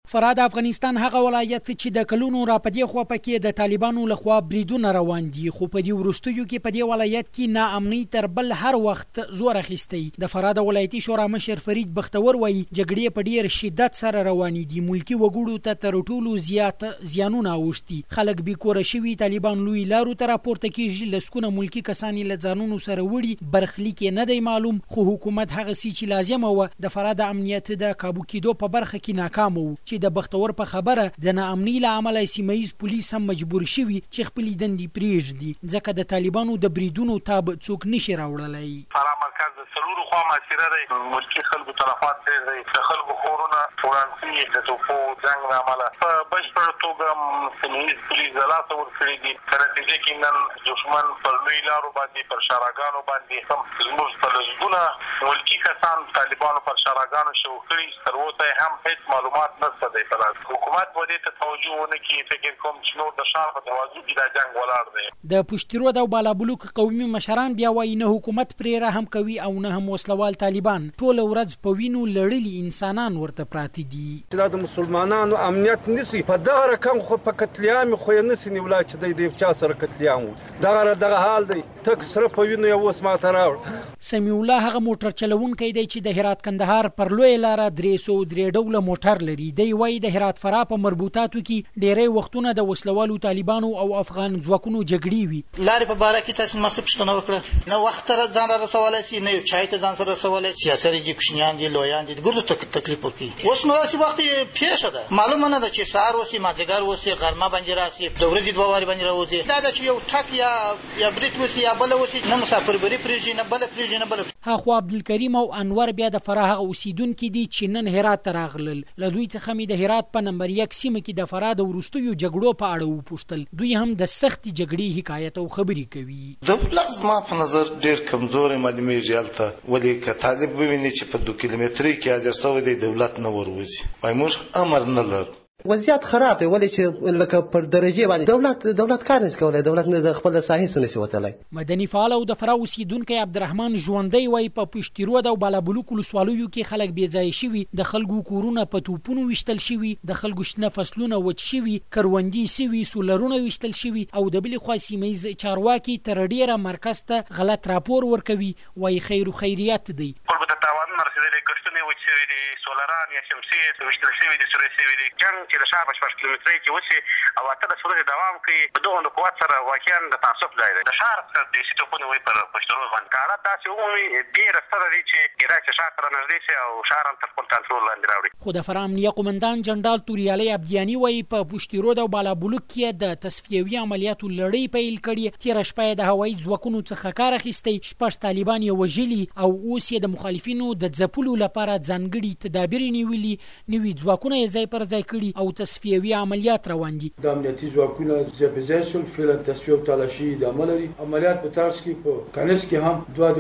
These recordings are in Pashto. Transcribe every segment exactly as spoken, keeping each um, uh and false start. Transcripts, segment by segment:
فراه د افغانستان هغه ولایت چې د کلونو را پدې خوا پکې د طالبانو لخوا بریدونه روان دي، خو په دې وروستیو کې په دې ولایت کې ناامني تر بل هر وخت زور اخیستی. د فراه د ولایتي شورا مشر فرید بختور وایي جګړې په ډیر شدت سره روانې دي، ملکی وګړو ته تر ټولو زیات زیانونه اوښتي. خلک بې کوره شوي، طالبان لوی لارو ته راپورته کېږي، لسکونه ملکی کسان له ځانونو سره وړي. برخلیک یې نه دی معلوم، خو حکومت هغه سی چې لازمه وه د فراه د امنیت د کابو کېدو په برخه کې ناکام و، چې د بختور په خبره د ناامنۍ له امله سیمه ییز پولیس هم مجبور شوي چې خپلې دندې پرېږدي، ځکه د طالبانو د بریدونو تاب څوک نشي راوړلی. فراه مرکز د څلورو خوا محاصره دی، ملکي خلکو تلفات ډېر دی، د خلکو کورونه وران شوي د توپو جنګ له امله په بشپړه توګه سیمه ییز پولیس د لاسه ورکړي دي. په نتیجه کې نن دښمن پر لوی لارو باندې پر شاراګانو باندې هم زموږ په لسګونه ملکي کسان طالبانو پر شاراګانو شو کړي، تر اوسه هم هېڅ معلومات نشته. حکومت په دې ته توجه ونه کړي، فکر کوم چې نور د ښار په دروازو کې دا جنګ ولاړ دی. د پشترود او بالابلوک قومي مشران بیا وایي نه حکومت پرې رحم کوي او نه هم وسلوال طالبان، ټوله ورځ په وینو لړلي انسانان ورته پراته دي. دا د مسلمانانو امنیت نسی په دغه رقم خو په قتلیام خو یې نسی نیولی چې دی د چا سره قتلیام و، دغه دغه حال دی، تک سره په وینو یې اوس ماته راوړ. سمیع الله هغه موټر چلونکی دی چې د هرات کندهار پر لویه لاره درې سوه درې ډوله موټر لري. دی وایي د هرات فراه په مربوطاتو کې ډیری وختونه د وسلوالو طالبانو او افغان ځواکونو جګړې وي. لارې په باره کې تاسو ماسه پوښتنه وکړه، نه وخت ته ځان را رسولی سي، نه یو چای ته ځان سره رسولی، سیاسري دي، کوچنیان دي، لویان دي، د ګردو تکلیف وکړي. اوس نو داسې وخت پیښه ده، معلومه نه ده چې سهار وسي، مازدیګر وسي، غرمه باندې راسي، د ورځې دوه وارې باندې راوځي. دا ده چې یو ټک یا یا برید وسي یا بله وسي، نه مسافربري پرېږدي، نه بله پرېږدي، نه بله. هاخوا عبدالکریم او انور بیا د فراه هغه اوسیدونکي دي چې نن هرات ته راغلل. له دوی څخه مې د هرات په نمبر یک سیمه کې د فراه د وروستیو جګړو په اړه وپوښتل. دوی هم د سختې جګړې حکایت او خبرې کوي. دولت زما په نظر ډېر کمزوری معلومیږي هلته، ولې که طالب وویني چې په دو کیلومترۍ کې حاضر شوی دی، دولت نه وروځي، وایي موږ امر نه لرو. وضعیت خراب دی، ولې چې لکه پر درجې باندې دولت دولت کار نشي کولی، دولت نه د خپل ساحې څخه نشي وتلی. مدني فعال او د فراه اوسیدونکی عبدالرحمن ژوندی وایي په پشترود او بالابلوک ولسوالیو کې خلک بې ځایه شوي، د خلکو کورونه په توپونو ویشتل شوي، د خلکو شنه فصلونه وچ شوي، کروندې سوي، سولرونه ویشتل شوي، او د بلې خوا سیمه ییز چارواکي تر ډېره مرکز ته غلط راپور ورکوي. وایي خیر و خیریت دی، خلکو ته تاوانونه رسېدلي، کښتونه وچ شوي دي، سولران یا شمسې ویشتل شوي دي، سورې شوي دي. جنګ چې د ښار په شپږ کیلومترۍ کې وسي او اتلس ورځې دوام کوي، په دغو د قوت سره واقعا د تعصب ځای دی. د ښار څخه دیسي توپونه وایي پر پشترود باندې که حالت داسې ومومي، ډېره ستره دي چې کېدای شي ښار ته رانږدې شي او ښار هم تر خپل کنټرول لاندې راوړي. خو د فراه امنیه قومندان جنرال توریالی عبدیاني وایي په پشترود او بالابلوک کې د تصفیوي عملیاتو لړۍ پیل کړې. تېره شپه یې د هوایي ځواکونو څخه کار اخیستی، شپږ طالبان یې وژلي او اوس یې د مخالفینو د ځپلو لپاره ځانګړي تدابیر نیولي، نوي ځواکونه یې ځای پر ځای کړي او تصفیوي عملیات روان دي. د امنیتي ځواکونه ځای په ځای شول، فعلا تصفیه او تالاشي ادامه لري. عملیات په طرز کې په کنس کې هم دوه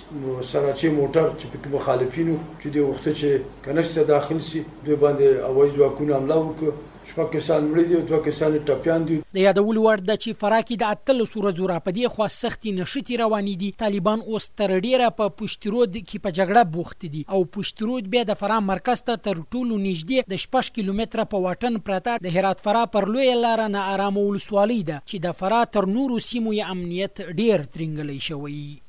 د سراچې موټر چې پکې مخالفینو چې د وخت چې کنس ته داخل سي، دوی باندې هوایي ځواکونه حمله وکړه. شپږ کسان مړه دي، دوه کسان ټپیان دي. د یادولو وړ ده چې فراه کې د اتلسو ورځو را په دې خوا سختې نښتې روانې دي. طالبان اوس تر ډېره په پشترود کې په جګړه بوخت دي او پشترود بیا د فراه مرکز ته تر ټولو نږدې د شپږ کیلومتره په واټن پرته د هرات فراه پر لویه لاره نا ارامه ولسوالۍ ده چې د فراه تر نورو سیمو یې امنیت ډېر ترینګلی شوی.